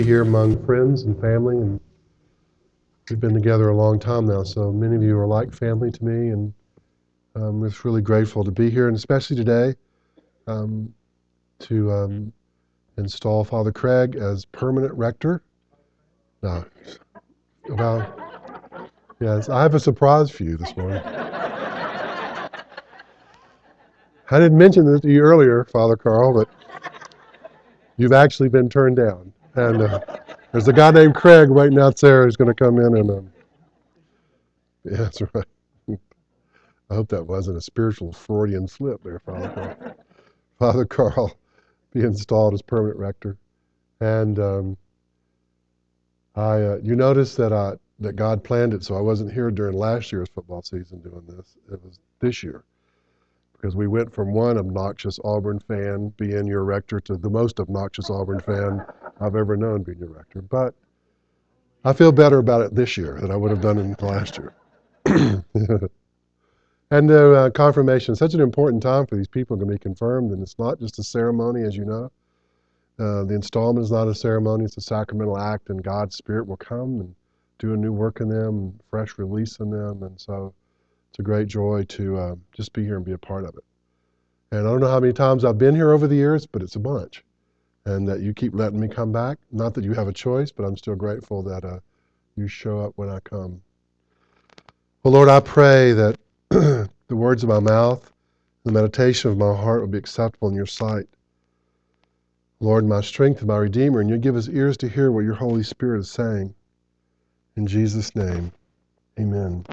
Here among friends and family, and we've been together a long time now, so many of you are like family to me, and I'm just really grateful to be here, and especially today um, to install Father Craig as permanent rector. No, well, yes, I have a surprise for you this morning. I didn't mention this to you earlier, Father Carl, but you've actually been turned down, and there's a guy named Craig waiting out there who's going to come in and yeah, that's right. I hope that wasn't a spiritual Freudian slip there, Father Carl. Father Carl be installed as permanent rector. And you notice that God planned it, so I wasn't here during last year's football season doing this. It was this year because we went from one obnoxious Auburn fan being your rector to the most obnoxious Auburn fan I've ever known being your rector. But I feel better about it this year than I would have done in last year. And the confirmation is such an important time for these people to be confirmed, and it's not just a ceremony, as you know. The installment is not a ceremony, it's a sacramental act, and God's Spirit will come and do a new work in them, fresh release in them. And so it's a great joy to just be here and be a part of it. And I don't know how many times I've been here over the years, but it's a bunch. And that you keep letting me come back. Not that you have a choice, but I'm still grateful that you show up when I come. Well, Lord, I pray that the words of my mouth, the meditation of my heart will be acceptable in your sight. Lord, my strength and my Redeemer, and you give us ears to hear what your Holy Spirit is saying. In Jesus' name, amen.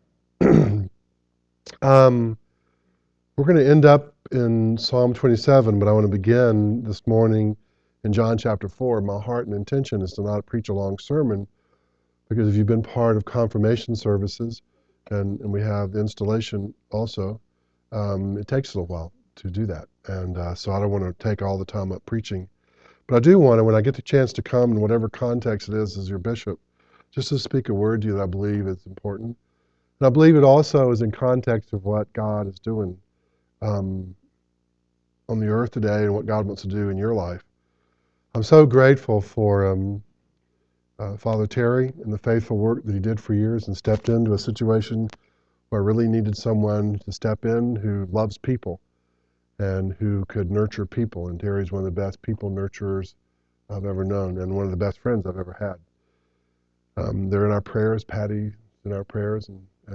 um, we're going to end up in Psalm 27, but I want to begin this morning in John chapter 4. My heart and intention is to not preach a long sermon, because if you've been part of confirmation services, and we have the installation also, it takes a little while to do that. And so I don't want to take all the time up preaching. But I do want to, when I get the chance to come, in whatever context it is, as your bishop, just to speak a word to you that I believe is important. And I believe it also is in context of what God is doing um, on the earth today and what God wants to do in your life. I'm so grateful for Father Terry and the faithful work that he did for years and stepped into a situation where I really needed someone to step in who loves people and who could nurture people. And Terry's one of the best people nurturers I've ever known and one of the best friends I've ever had. They're in our prayers. Patty's in our prayers,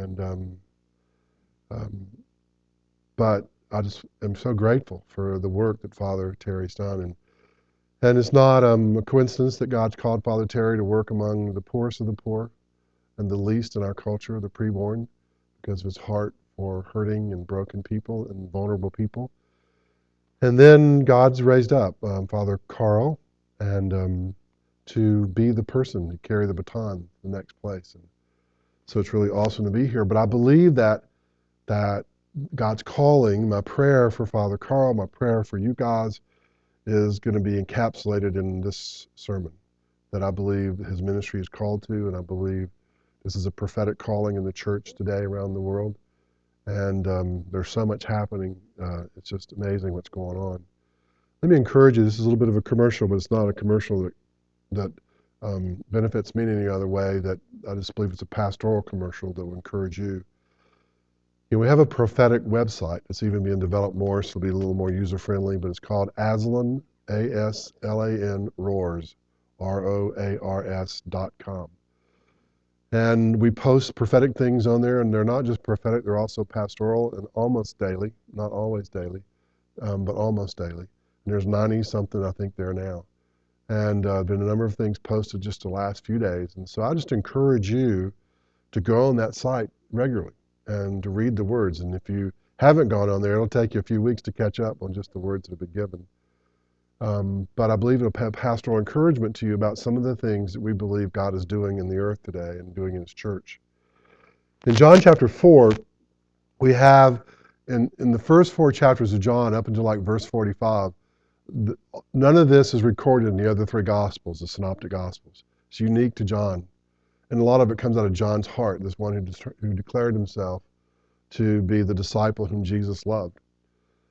um, but I just am so grateful for the work that Father Terry's done, and it's not a coincidence that God's called Father Terry to work among the poorest of the poor and the least in our culture, the preborn, because of his heart for hurting and broken people and vulnerable people. And then God's raised up Father Carl, and to be the person to carry the baton to the next place. And so it's really awesome to be here. But I believe that God's calling, my prayer for Father Carl, my prayer for you guys, is going to be encapsulated in this sermon. That I believe his ministry is called to, and I believe this is a prophetic calling in the church today around the world. And there's so much happening. It's just amazing what's going on. Let me encourage you. This is a little bit of a commercial, but it's not a commercial that benefits me in any other way. That I just believe it's a pastoral commercial that will encourage you. You know, we have a prophetic website that's even being developed more, so it'll be a little more user-friendly, but it's called Aslan, A-S-L-A-N, Roars, ROARS.com. And we post prophetic things on there, and they're not just prophetic, they're also pastoral and almost daily, not always daily, but almost daily. And there's 90-something, I think, there now. And been a number of things posted just the last few days. And so I just encourage you to go on that site regularly and to read the words. And if you haven't gone on there, it'll take you a few weeks to catch up on just the words that have been given. But I believe it'll have pastoral encouragement to you about some of the things that we believe God is doing in the earth today and doing in his church. In John chapter 4, we have, in the first 4 chapters of John, up until like verse 45, none of this is recorded in the other 3 Gospels, the Synoptic Gospels. It's unique to John. And a lot of it comes out of John's heart, this one who declared himself to be the disciple whom Jesus loved.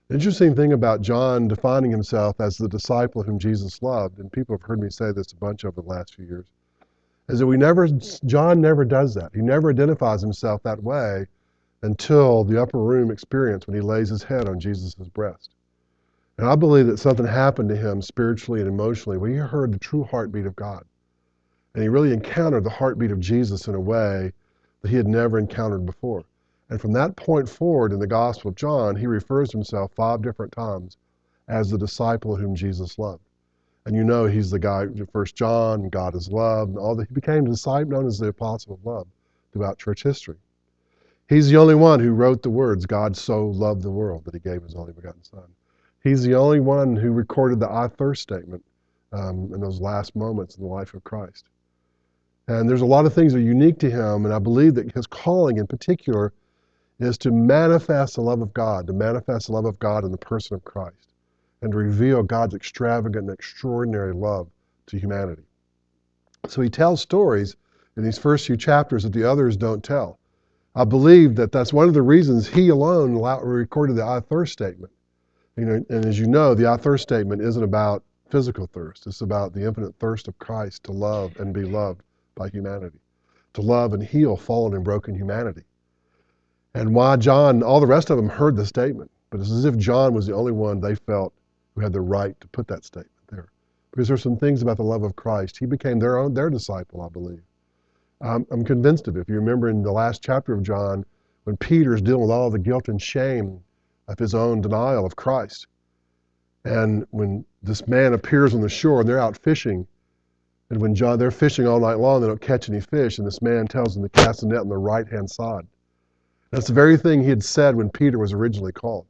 Interesting thing about John defining himself as the disciple whom Jesus loved, and people have heard me say this a bunch over the last few years, is that John never does that. He never identifies himself that way until the upper room experience when he lays his head on Jesus' breast. And I believe that something happened to him spiritually and emotionally when he heard the true heartbeat of God. And he really encountered the heartbeat of Jesus in a way that he had never encountered before. And from that point forward in the Gospel of John, he refers to himself 5 different times as the disciple whom Jesus loved. And you know he's the guy, 1 John, God is love, and all that. He became a disciple known as the apostle of love throughout church history. He's the only one who wrote the words, God so loved the world that he gave his only begotten Son. He's the only one who recorded the I thirst statement in those last moments in the life of Christ. And there's a lot of things that are unique to him, and I believe that his calling in particular is to manifest the love of God, to manifest the love of God in the person of Christ, and to reveal God's extravagant and extraordinary love to humanity. So he tells stories in these first few chapters that the others don't tell. I believe that that's one of the reasons he alone recorded the I thirst statement. And as you know, the I thirst statement isn't about physical thirst. It's about the infinite thirst of Christ to love and be loved by humanity, to love and heal fallen and broken humanity. And why John, all the rest of them heard the statement, but it's as if John was the only one they felt who had the right to put that statement there. Because there's some things about the love of Christ. He became their disciple, I believe. I'm convinced of it. If you remember in the last chapter of John, when Peter's dealing with all the guilt and shame of his own denial of Christ, and when this man appears on the shore and they're out fishing, and when they're fishing all night long, they don't catch any fish, and this man tells them to cast the net on the right-hand side. That's the very thing he had said when Peter was originally called.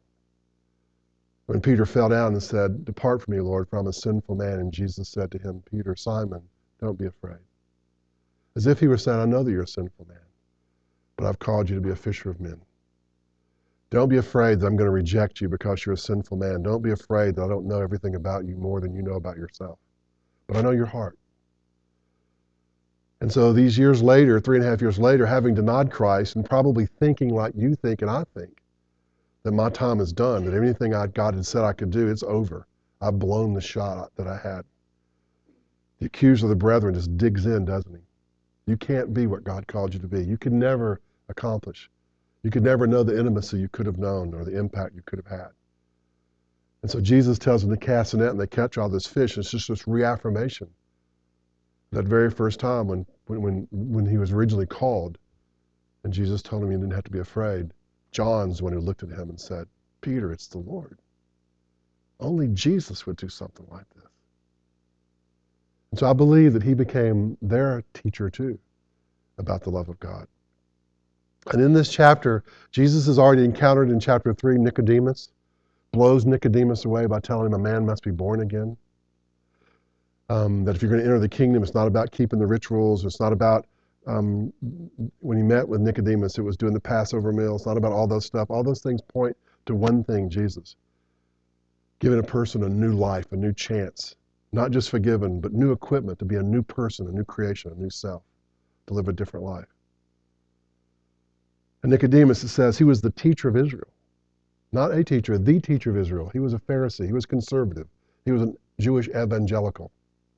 When Peter fell down and said, "Depart from me, Lord, for I'm a sinful man," and Jesus said to him, "Peter, Simon, don't be afraid." As if he were saying, I know that you're a sinful man, but I've called you to be a fisher of men. Don't be afraid that I'm going to reject you because you're a sinful man. Don't be afraid that I don't know everything about you more than you know about yourself. But I know your heart. And so these years later, 3.5 years later, having denied Christ and probably thinking like you think and I think, that my time is done, that everything God had said I could do, it's over. I've blown the shot that I had. The accuser of the brethren just digs in, doesn't he? You can't be what God called you to be. You can never accomplish. You could never know the intimacy you could have known or the impact you could have had. And so Jesus tells them to cast a net and they catch all this fish. It's just this reaffirmation. That very first time when he was originally called and Jesus told him he didn't have to be afraid, John's the one who looked at him and said, "Peter, it's the Lord." Only Jesus would do something like this. And so I believe that he became their teacher too about the love of God. And in this chapter, Jesus has already encountered in chapter 3 Nicodemus, blows Nicodemus away by telling him a man must be born again. That if you're going to enter the kingdom, it's not about keeping the rituals. It's not about, when he met with Nicodemus, it was doing the Passover meal. It's not about all those stuff. All those things point to one thing, Jesus. Giving a person a new life, a new chance. Not just forgiven, but new equipment to be a new person, a new creation, a new self, to live a different life. And Nicodemus, it says, he was the teacher of Israel. Not a teacher, the teacher of Israel. He was a Pharisee. He was conservative. He was a Jewish evangelical.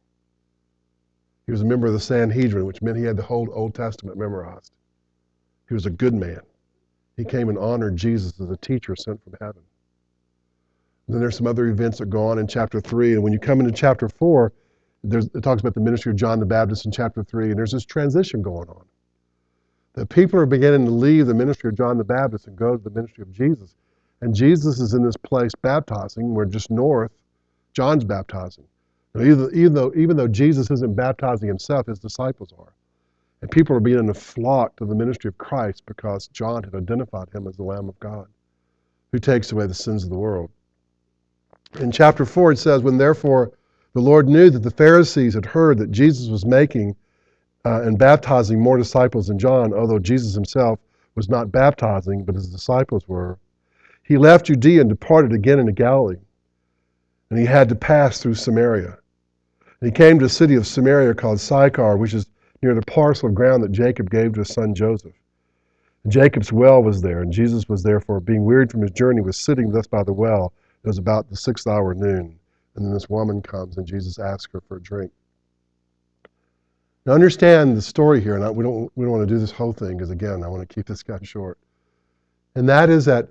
He was a member of the Sanhedrin, which meant he had the whole Old Testament memorized. He was a good man. He came and honored Jesus as a teacher sent from heaven. And then there's some other events that go on in chapter 3. And when you come into chapter 4, it talks about the ministry of John the Baptist in chapter 3. And there's this transition going on. The people are beginning to leave the ministry of John the Baptist and go to the ministry of Jesus. And Jesus is in this place baptizing, where just north, John's baptizing. Now, even though Jesus isn't baptizing himself, his disciples are. And people are beginning to flock to the ministry of Christ because John had identified him as the Lamb of God who takes away the sins of the world. In chapter 4, it says, when therefore the Lord knew that the Pharisees had heard that Jesus was making and baptizing more disciples than John, although Jesus himself was not baptizing, but his disciples were, he left Judea and departed again into Galilee. And he had to pass through Samaria. And he came to a city of Samaria called Sychar, which is near the parcel of ground that Jacob gave to his son Joseph. Jacob's well was there, and Jesus was therefore, being wearied from his journey, was sitting thus by the well. It was about the 6th hour noon. And then this woman comes, and Jesus asks her for a drink. Now understand the story here, and we don't want to do this whole thing, because again, I want to keep this guy short. And that is that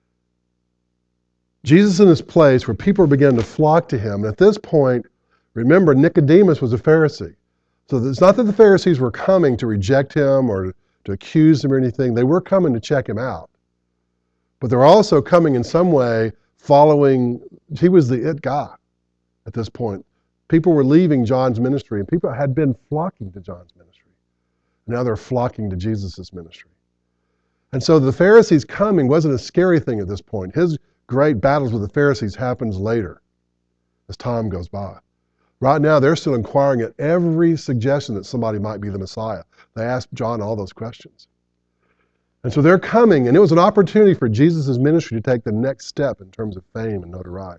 Jesus is in this place where people are beginning to flock to him. And at this point, remember, Nicodemus was a Pharisee. So it's not that the Pharisees were coming to reject him or to accuse him or anything. They were coming to check him out. But they're also coming in some way following, he was the it guy at this point. People were leaving John's ministry, and people had been flocking to John's ministry. Now they're flocking to Jesus' ministry. And so the Pharisees coming wasn't a scary thing at this point. His great battles with the Pharisees happens later as time goes by. Right now, they're still inquiring at every suggestion that somebody might be the Messiah. They asked John all those questions. And so they're coming, and it was an opportunity for Jesus' ministry to take the next step in terms of fame and notoriety.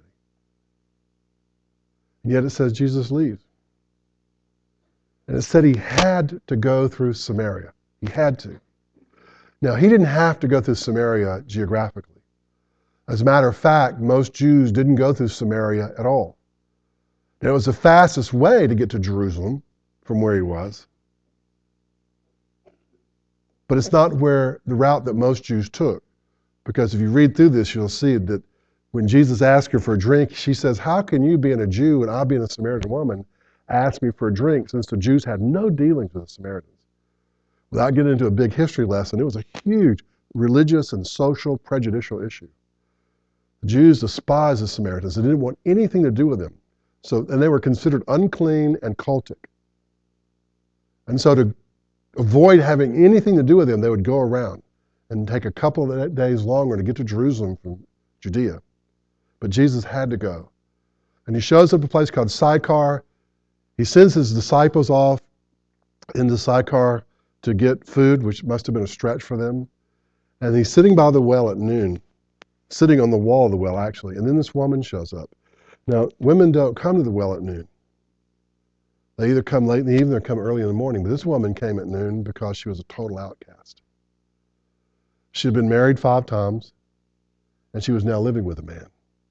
And yet it says Jesus leaves. And it said he had to go through Samaria. He had to. Now, he didn't have to go through Samaria geographically. As a matter of fact, most Jews didn't go through Samaria at all. And it was the fastest way to get to Jerusalem from where he was. But it's not where the route that most Jews took. Because if you read through this, you'll see that when Jesus asked her for a drink, she says, how can you, being a Jew and I being a Samaritan woman, ask me for a drink, since the Jews had no dealings with the Samaritans? Without getting into a big history lesson, it was a huge religious and social prejudicial issue. The Jews despised the Samaritans. They didn't want anything to do with them. And they were considered unclean and cultic. And so to avoid having anything to do with them, they would go around and take a couple of days longer to get to Jerusalem from Judea. But Jesus had to go. And he shows up at a place called Sychar. He sends his disciples off into Sychar to get food, which must have been a stretch for them. And he's sitting by the well at noon, sitting on the wall of the well, actually. And then this woman shows up. Now, women don't come to the well at noon. They either come late in the evening or come early in the morning. But this woman came at noon because she was a total outcast. She had been married 5 times, and she was now living with a man.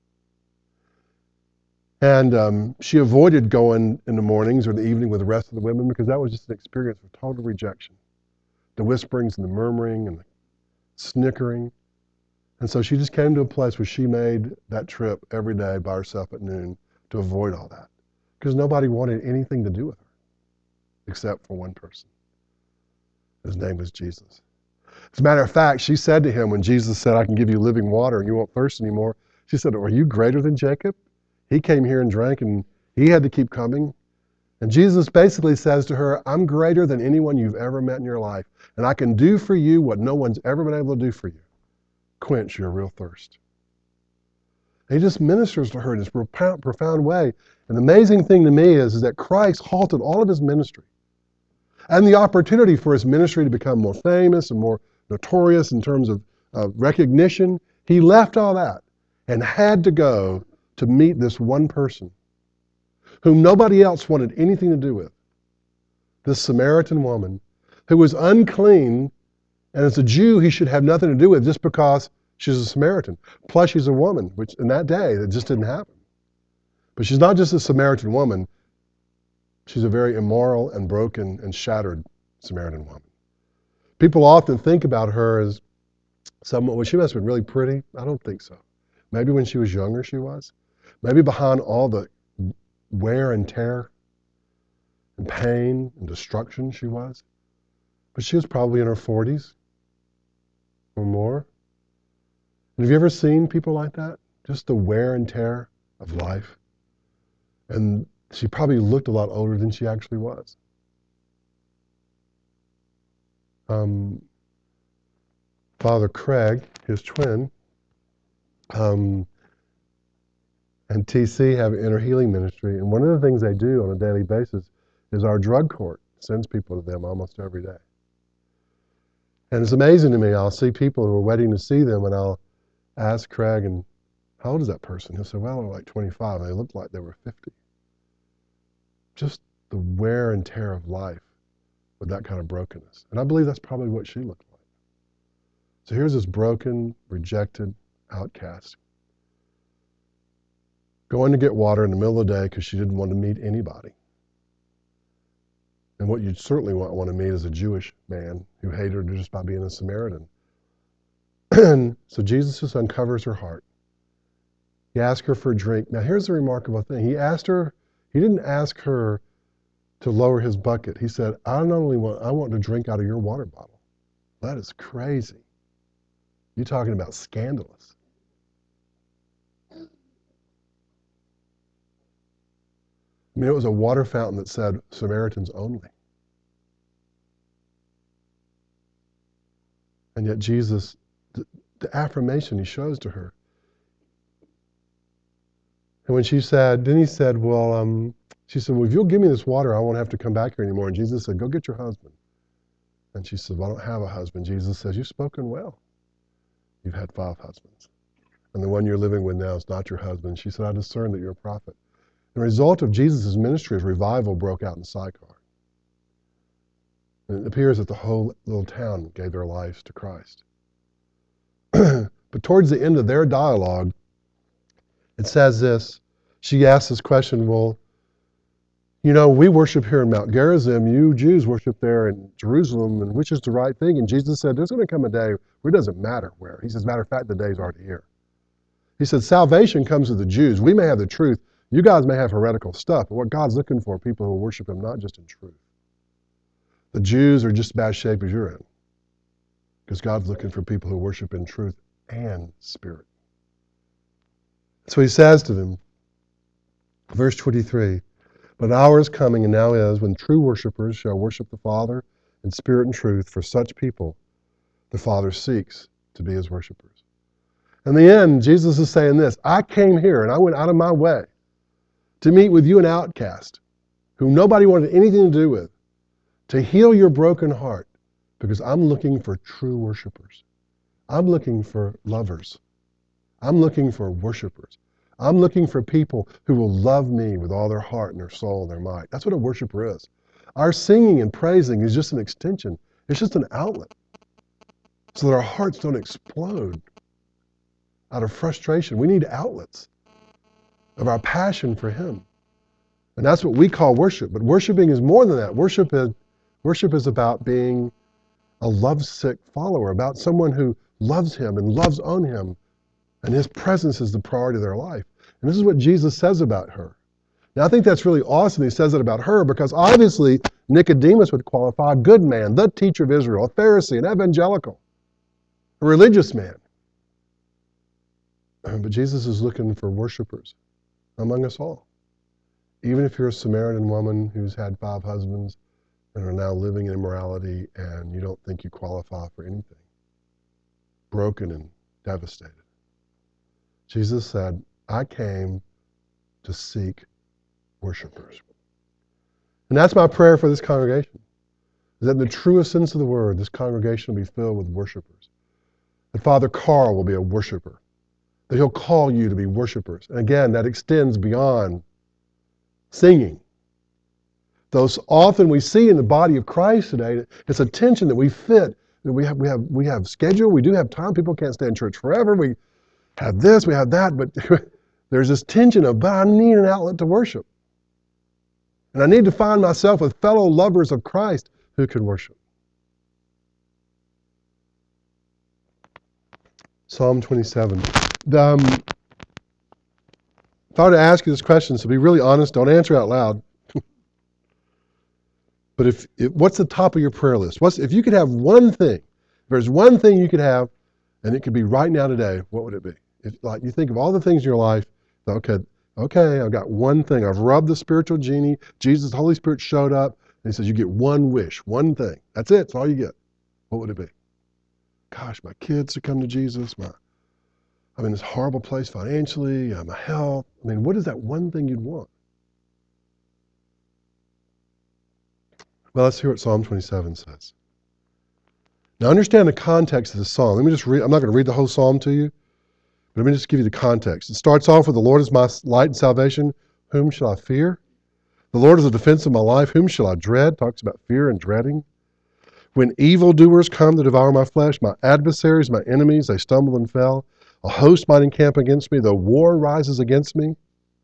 And she avoided going in the mornings or in the evening with the rest of the women, because that was just an experience of total rejection. The whisperings and the murmuring and the snickering. And so she just came to a place where she made that trip every day by herself at noon to avoid all that. Because nobody wanted anything to do with her, except for one person. His name was Jesus. As a matter of fact, she said to him when Jesus said, I can give you living water and you won't thirst anymore, she said, are you greater than Jacob? He came here and drank, and he had to keep coming. And Jesus basically says to her, I'm greater than anyone you've ever met in your life, and I can do for you what no one's ever been able to do for you. Quench your real thirst. And he just ministers to her in this profound way. And the amazing thing to me is that Christ halted all of his ministry and the opportunity for his ministry to become more famous and more notorious in terms of recognition. He left all that and had to go to meet this one person whom nobody else wanted anything to do with. This Samaritan woman who was unclean, and as a Jew he should have nothing to do with just because she's a Samaritan. Plus she's a woman, which in that day that just didn't happen. But she's not just a Samaritan woman, she's a very immoral and broken and shattered Samaritan woman. People often think about her as someone, well, she must have been really pretty. I don't think so. Maybe when she was younger she was. Maybe behind all the wear and tear and pain and destruction she was. But she was probably in her 40s or more. And have you ever seen people like that? Just the wear and tear of life. And she probably looked a lot older than she actually was. Father Craig, his twin, and TC have an inner healing ministry. And one of the things they do on a daily basis is our drug court sends people to them almost every day. And it's amazing to me. I'll see people who are waiting to see them, and I'll ask Craig, and how old is that person? He'll say, well, they're like 25, and they look like they were 50. Just the wear and tear of life with that kind of brokenness. And I believe that's probably what she looked like. So here's this broken, rejected outcast going to get water in the middle of the day because she didn't want to meet anybody. And what you'd certainly want to meet is a Jewish man who hated her just by being a Samaritan. And so Jesus just uncovers her heart. He asked her for a drink. Now here's the remarkable thing. He didn't ask her to lower his bucket. He said, I want to drink out of your water bottle. That is crazy. You're talking about scandalous. I mean, it was a water fountain that said Samaritans only. And yet Jesus, the affirmation he shows to her. And when she said, then he said, she said, well, if you'll give me this water, I won't have to come back here anymore. And Jesus said, go get your husband. And she said, well, I don't have a husband. Jesus says, you've spoken well. You've had 5 husbands. And the one you're living with now is not your husband. She said, I discern that you're a prophet. The result of Jesus' ministry is revival broke out in Sychar. And it appears that the whole little town gave their lives to Christ. But towards the end of their dialogue, it says this. She asks this question, well, you know, we worship here in Mount Gerizim. You Jews worship there in Jerusalem. And which is the right thing? And Jesus said, there's going to come a day where it doesn't matter where. He says, matter of fact, the day's already here. He said, salvation comes to the Jews. We may have the truth. You guys may have heretical stuff. But what God's looking for are people who worship him not just in truth. The Jews are just as bad shape as you're in. Because God's looking for people who worship in truth and spirit. So he says to them, verse 23, but an hour is coming and now is when true worshipers shall worship the Father in spirit and truth. For such people, the Father seeks to be his worshipers. In the end, Jesus is saying this, I came here and I went out of my way to meet with you, an outcast, whom nobody wanted anything to do with, to heal your broken heart, because I'm looking for true worshipers. I'm looking for lovers. I'm looking for worshipers. I'm looking for people who will love me with all their heart and their soul and their might. That's what a worshiper is. Our singing and praising is just an extension. It's just an outlet so that our hearts don't explode out of frustration. We need outlets of our passion for him. And that's what we call worship. But worshiping is more than that. Worship is about being a lovesick follower, about someone who loves him and loves on him. And his presence is the priority of their life. And this is what Jesus says about her. Now, I think that's really awesome. He says it about her because obviously Nicodemus would qualify a good man, the teacher of Israel, a Pharisee, an evangelical, a religious man. But Jesus is looking for worshipers among us all. Even if you're a Samaritan woman who's had 5 husbands and are now living in immorality and you don't think you qualify for anything, broken and devastated. Jesus said, I came to seek worshipers. And that's my prayer for this congregation, is that in the truest sense of the word, this congregation will be filled with worshipers. That Father Carl will be a worshiper. That he'll call you to be worshipers. And again, that extends beyond singing. Though often we see in the body of Christ today, it's a tension that we fit. We have schedule, we do have time. People can't stay in church forever. We have this, we have that, but there's this tension of, but I need an outlet to worship. And I need to find myself with fellow lovers of Christ who can worship. Psalm 27. If I were to ask you this question, so be really honest, don't answer out loud. But what's the top of your prayer list? If you could have one thing, if there's one thing you could have, and it could be right now today, what would it be? If like you think of all the things in your life, okay, I've got one thing. I've rubbed the spiritual genie. Jesus, the Holy Spirit showed up, and he says, you get one wish, one thing. That's it. That's all you get. What would it be? Gosh, my kids to come to Jesus. I'm in this horrible place financially, my health. I mean, what is that one thing you'd want? Well, let's hear what Psalm 27 says. Now, understand the context of the psalm. Let me just read. I'm not going to read the whole psalm to you, but let me just give you the context. It starts off with, the Lord is my light and salvation. Whom shall I fear? The Lord is the defense of my life. Whom shall I dread? Talks about fear and dreading. When evildoers come to devour my flesh, my adversaries, my enemies, they stumble and fell. A host might encamp against me, though war rises against me.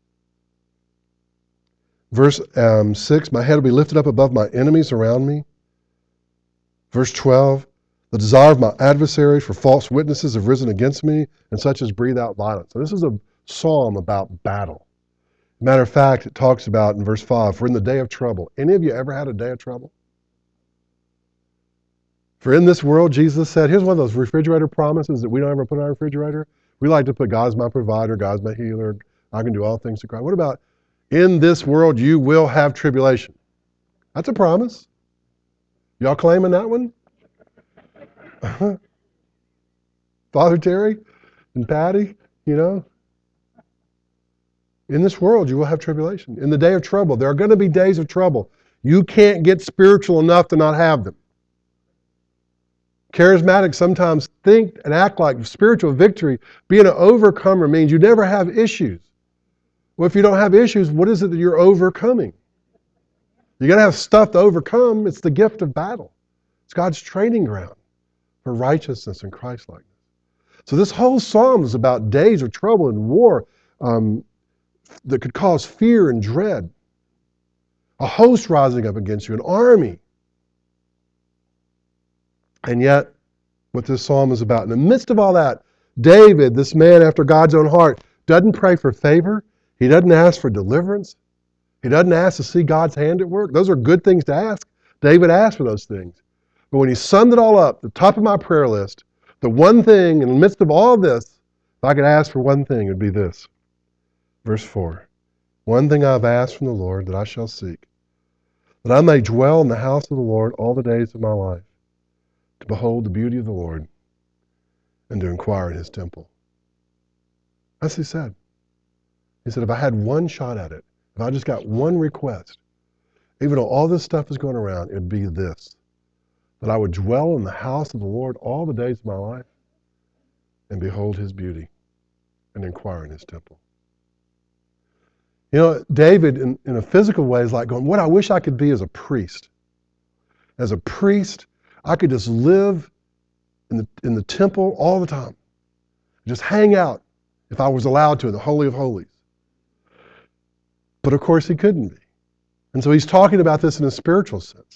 Verse 6, my head will be lifted up above my enemies around me. Verse 12, the desire of my adversaries for false witnesses have risen against me, and such as breathe out violence. So this is a psalm about battle. Matter of fact, it talks about in verse 5, for in the day of trouble. Any of you ever had a day of trouble? For in this world, Jesus said, here's one of those refrigerator promises that we don't ever put on our refrigerator. We like to put God is my provider, God is my healer, I can do all things through Christ. What about in this world you will have tribulation? That's a promise. Y'all claiming that one? Father Terry and Patty, you know? In this world you will have tribulation. In the day of trouble, there are going to be days of trouble. You can't get spiritual enough to not have them. Charismatics sometimes think and act like spiritual victory, being an overcomer means you never have issues. Well, if you don't have issues, what is it that you're overcoming? You're going to have stuff to overcome. It's the gift of battle. It's God's training ground for righteousness and Christ-likeness. So this whole psalm is about days of trouble and war that could cause fear and dread. A host rising up against you, an army. And yet, what this psalm is about, in the midst of all that, David, this man after God's own heart, doesn't pray for favor. He doesn't ask for deliverance. He doesn't ask to see God's hand at work. Those are good things to ask. David asked for those things. But when he summed it all up, the top of my prayer list, the one thing in the midst of all this, if I could ask for one thing, it would be this. Verse 4. One thing I've asked from the Lord that I shall seek, that I may dwell in the house of the Lord all the days of my life, to behold the beauty of the Lord and to inquire in his temple. That's what he said. He said, if I had one shot at it, if I just got one request, even though all this stuff is going around, it'd be this, that I would dwell in the house of the Lord all the days of my life and behold his beauty and inquire in his temple. You know, David, in a physical way, is like going, what I wish I could be as a priest. As a priest, I could just live in the temple all the time. Just hang out, if I was allowed to, in the Holy of Holies. But of course he couldn't be. And so he's talking about this in a spiritual sense.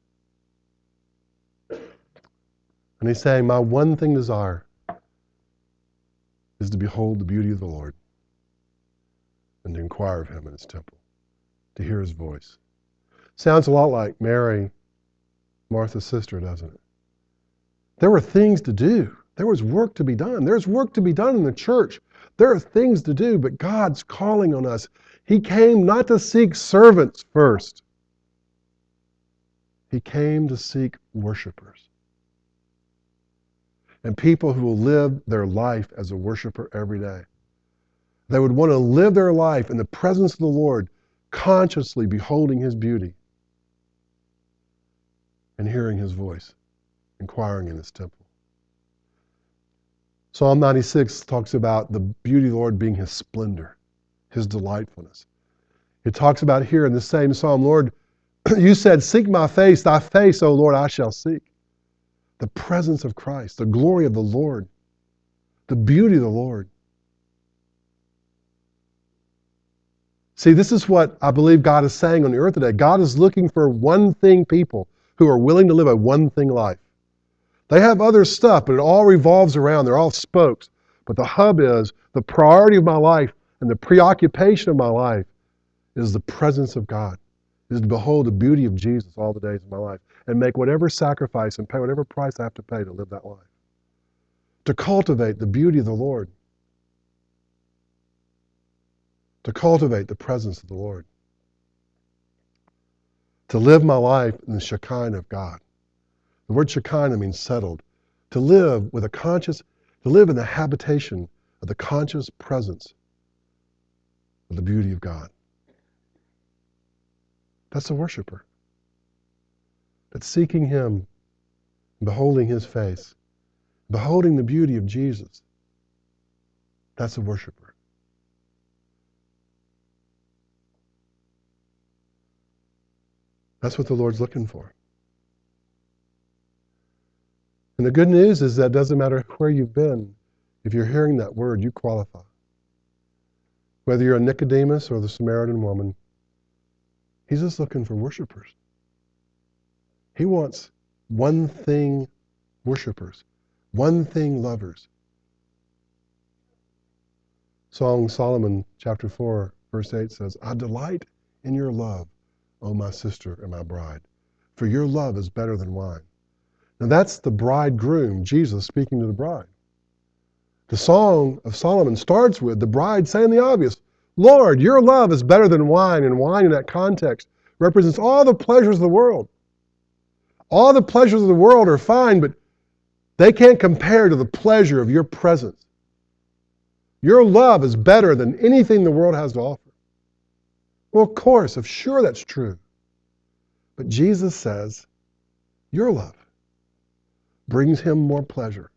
And he's saying, my one thing desire is to behold the beauty of the Lord and to inquire of him in his temple, to hear his voice. Sounds a lot like Mary, Martha's sister, doesn't it? There were things to do. There was work to be done. There's work to be done in the church. There are things to do, but God's calling on us. He came not to seek servants first. He came to seek worshipers. And people who will live their life as a worshiper every day. They would want to live their life in the presence of the Lord, consciously beholding his beauty and hearing his voice, inquiring in his temple. Psalm 96 talks about the beauty of the Lord being his splendor, his delightfulness. It talks about here in the same psalm, Lord, you said, seek my face, thy face, O Lord, I shall seek. The presence of Christ, the glory of the Lord, the beauty of the Lord. See, this is what I believe God is saying on the earth today. God is looking for one thing people who are willing to live a one thing life. They have other stuff, but it all revolves around, they're all spokes. But the hub is, the priority of my life and the preoccupation of my life is the presence of God, is to behold the beauty of Jesus all the days of my life and make whatever sacrifice and pay whatever price I have to pay to live that life. To cultivate the beauty of the Lord. To cultivate the presence of the Lord. To live my life in the Shekinah of God. The word Shekinah means settled. To live with a conscious, to live in the habitation of the conscious presence of the beauty of God. That's a worshiper. That's seeking him, beholding his face, beholding the beauty of Jesus. That's a worshiper. That's what the Lord's looking for. And the good news is that it doesn't matter where you've been. If you're hearing that word, you qualify. Whether you're a Nicodemus or the Samaritan woman, he's just looking for worshipers. He wants one thing worshipers, one thing lovers. Song Solomon chapter 4, verse 8 says, I delight in your love, O my sister and my bride, for your love is better than wine. Now that's the bridegroom, Jesus, speaking to the bride. The Song of Solomon starts with the bride saying the obvious, Lord, your love is better than wine, and wine in that context represents all the pleasures of the world. All the pleasures of the world are fine, but they can't compare to the pleasure of your presence. Your love is better than anything the world has to offer. Well, of course, if sure that's true. But Jesus says, your love brings him more pleasure.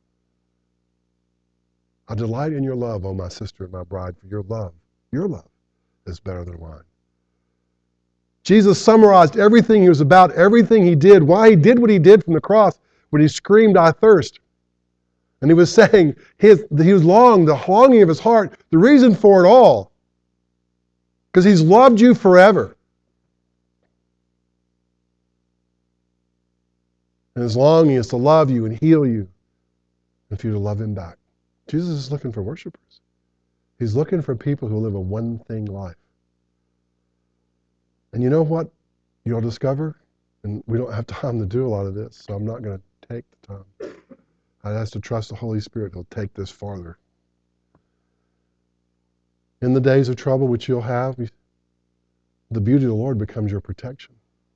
I delight in your love, O my sister and my bride, for your love is better than wine. Jesus summarized everything he was about, everything he did, why he did what he did from the cross when he screamed, I thirst. And he was saying, he was the longing of his heart, the reason for it all, because he's loved you forever. And his longing is to love you and heal you and for you to love him back. Jesus is looking for worshipers. He's looking for people who live a one-thing life. And you know what you'll discover? And we don't have time to do a lot of this, so I'm not going to take the time. I ask to trust the Holy Spirit. He'll take this farther. In the days of trouble which you'll have, the beauty of the Lord becomes your protection.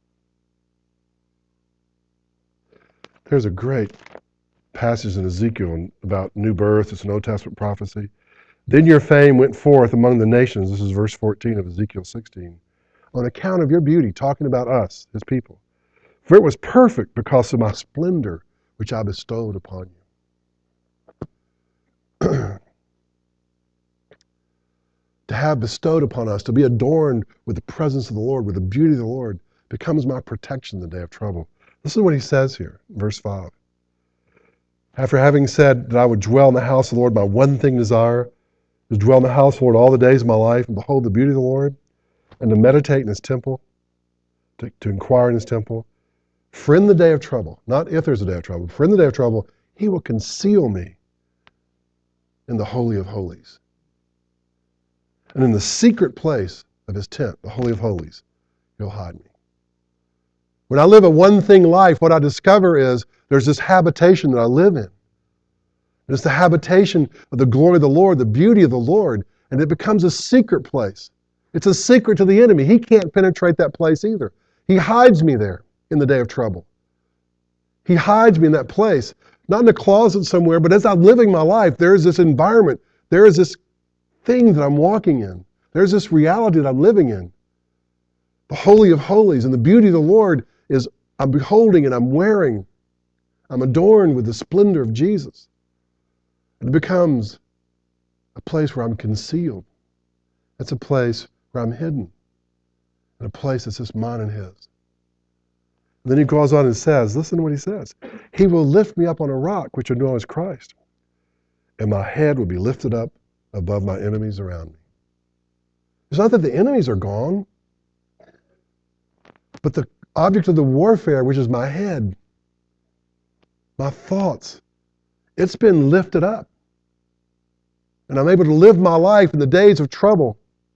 There's a great passage in Ezekiel about new birth. It's an Old Testament prophecy. Then your fame went forth among the nations. This is verse 14 of Ezekiel 16. On account of your beauty, talking about us, his people. For it was perfect because of my splendor, which I bestowed upon you. To have bestowed upon us, to be adorned with the presence of the Lord, with the beauty of the Lord, becomes my protection in the day of trouble. Listen to what he says here, verse 5. After having said that I would dwell in the house of the Lord, my one thing desire is to dwell in the house of the Lord all the days of my life and behold the beauty of the Lord and to meditate in his temple, to inquire in his temple. For in the day of trouble, not if there's a day of trouble, for in the day of trouble, he will conceal me in the Holy of Holies. And in the secret place of his tent, the Holy of Holies, he'll hide me. When I live a one-thing life, what I discover is there's this habitation that I live in. It's the habitation of the glory of the Lord, the beauty of the Lord, and it becomes a secret place. It's a secret to the enemy. He can't penetrate that place either. He hides me there in the day of trouble. He hides me in that place, not in a closet somewhere, but as I'm living my life, there is this environment. There is this thing that I'm walking in. There's this reality that I'm living in. The Holy of Holies and the beauty of the Lord is I'm beholding and I'm wearing. I'm adorned with the splendor of Jesus. It becomes a place where I'm concealed. It's a place where I'm hidden. And a place that's just mine and his. And then he goes on and says, listen to what he says. He will lift me up on a rock, which I know is Christ. And my head will be lifted up above my enemies around me. It's not that the enemies are gone, but the object of the warfare, which is my head, my thoughts, it's been lifted up. And I'm able to live my life in the days of trouble,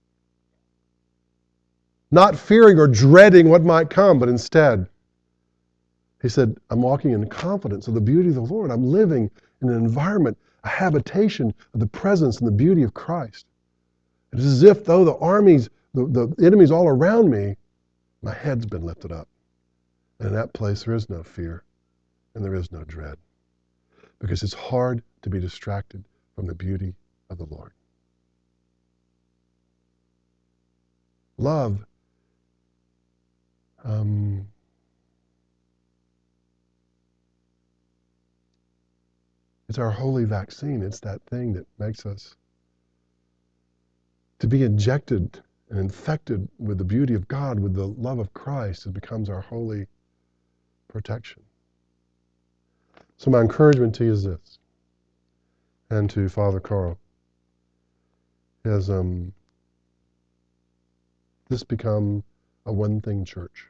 not fearing or dreading what might come, but instead, he said, I'm walking in confidence of the beauty of the Lord. I'm living in an environment, a habitation of the presence and the beauty of Christ. It is as if though the armies, the enemies all around me, my head's been lifted up. And in that place there is no fear and there is no dread. Because it's hard to be distracted from the beauty of the Lord. Love it's our holy vaccine. It's that thing that makes us to be injected and infected with the beauty of God, with the love of Christ. It becomes our holy protection. So my encouragement to you is this, and to Father Carl, is this become a one-thing church.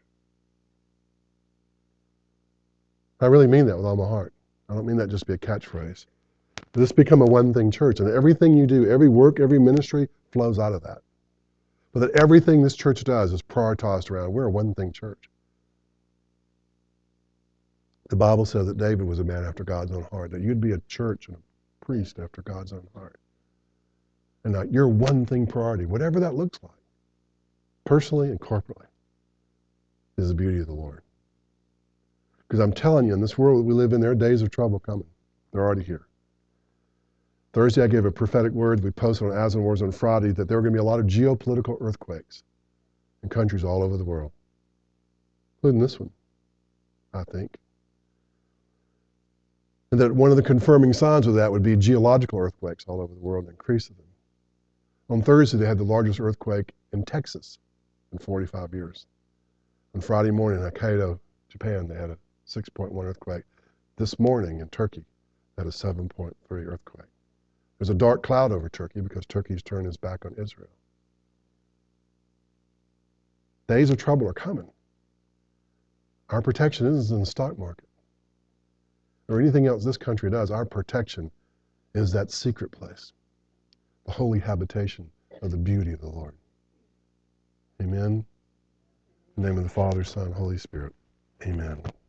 I really mean that with all my heart. I don't mean that just to be a catchphrase. But this become a one-thing church, and everything you do, every work, every ministry flows out of that. But that everything this church does is prioritized around, we're a one-thing church. The Bible says that David was a man after God's own heart, that you'd be a church and a priest after God's own heart. And that your one-thing priority, whatever that looks like, personally and corporately, is the beauty of the Lord. Because I'm telling you, in this world that we live in, there are days of trouble coming. They're already here. Thursday, I gave a prophetic word. We posted on Aslan Wars on Friday that there are going to be a lot of geopolitical earthquakes in countries all over the world, including this one, I think. And that one of the confirming signs of that would be geological earthquakes all over the world and increase of them. On Thursday, they had the largest earthquake in Texas in 45 years. On Friday morning in Hokkaido, Japan, they had a 6.1 earthquake. This morning in Turkey, they had a 7.3 earthquake. There's a dark cloud over Turkey because Turkey's turned its back on Israel. Days of trouble are coming. Our protection isn't in the stock market or anything else this country does. Our protection is that secret place, the holy habitation of the beauty of the Lord. Amen. In the name of the Father, Son, Holy Spirit. Amen.